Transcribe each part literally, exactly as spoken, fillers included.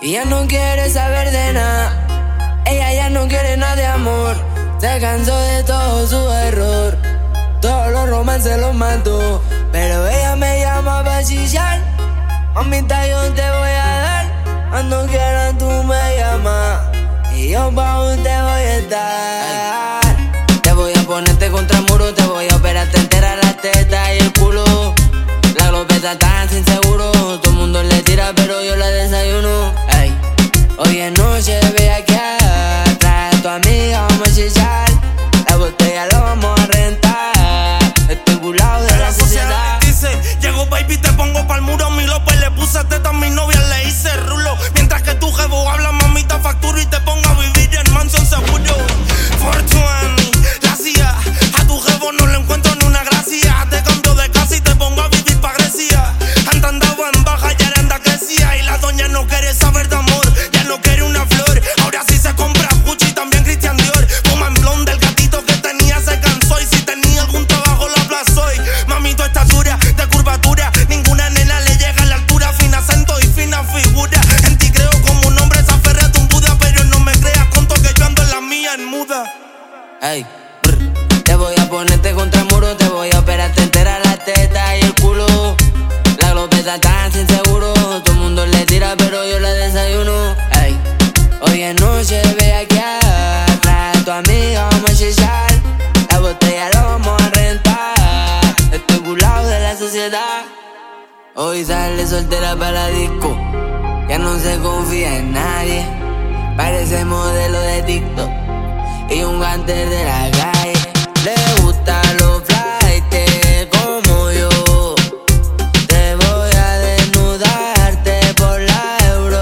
y ya no quiere saber de nada. Ella ya no quiere nada de amor. Se cansó de todo su error. Todos los romances los mató, pero ella me llama pa' chillar. Mamita, yo te voy a dar. Cuando quieras tú me llamas y yo pa' usted voy a estar. Ay. Te voy a ponerte contra el muro, te voy a operarte entera la teta y el culo. La glopeta tan sin seguro, todo el mundo le tira pero yo la desayuno. Ay. Hoy es noche, ve aquí, trae a tu amiga, vamos a chillar. La botella la vamos a rentar. Estoy burlado de, de la, la sociedad. sociedad. Dice, llego baby, te pongo pa'l muro. Mi López le puse teta a mi novia, le hice rulo. Mientras que tu jevo habla, mamita, facturo y te pongo a vivir en mansión seguro. Fortuny, la C I A, a tu jevo no le encuentro ni una gracia. Te cambio de casa y te pongo a vivir pa' Grecia. Antes andaba en baja y ahora anda crecía. Y la doña no quiere saber de amor, ya no quiere una flor. Ahora sí se compra Gucci, también Christian Dior. Fuma en blonde, el gatito que tenía se cansó. Y si tenía algún trabajo lo aplazó. Y mami, tu estatura de curvatura, ninguna nena le llega a la altura. Fina acento y fina figura. En ti creo como un hombre, se aferra a un Buda. Pero no me creas, conto que yo ando en la mía en muda. Ey, brr. Te voy a ponerte contra el muro, te voy a operarte entera la teta y el culo. La glopeta tan sin seguro, todo el mundo le tira pero yo la desayuno. Ey, hoy es noche, ve aquí, trae a tu amiga, vamos a chillar. La botella la vamos a rentar. Estoy burlado de la sociedad. Hoy sale soltera para la disco, ya no se confía en nadie. Parece modelo de TikTok y un gánster de la calle. Le gusta los flightes como yo. Te voy a desnudarte por la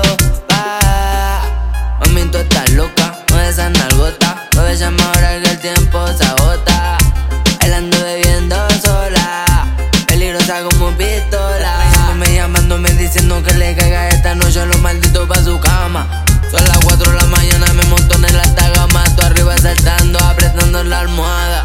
Europa. Mami, tú estás loca, no de esas nalgotas. Aprovechame ahora que el tiempo se agota. Bailando bebiendo sola, peligrosa como pistola. Me llamándome diciendo que le caiga esta noche a los malditos pa' su cama. Son las cuatro de la mañana, me monto en el alta gama. Tú arriba saltando, apretando la almohada.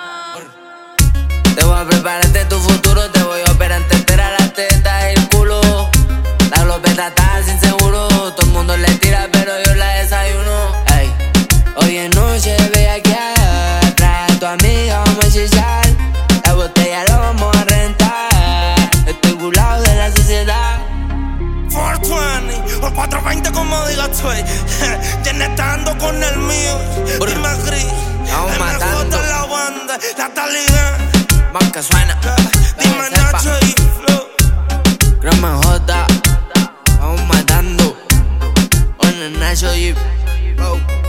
Te voy a prepararte tu futuro, te voy a operarte entera la teta y el culo. La glopeta está sin seguro, todo el mundo le tira pero yo la desayuno. Ey, hoy es noche, ve aquí, trae a tu amiga, vamos a chillar. La botella la vamos a rentar. Estoy burlado de la sociedad. Fortuny, por cuatro veinte como diga estoy. Jenny está ando con el mío. Dime gris, vamos matando la banda, la talidad. Más que suena. Dime Nacho y Flow. Grama J, vamos matando. Con el Nacho y Flow.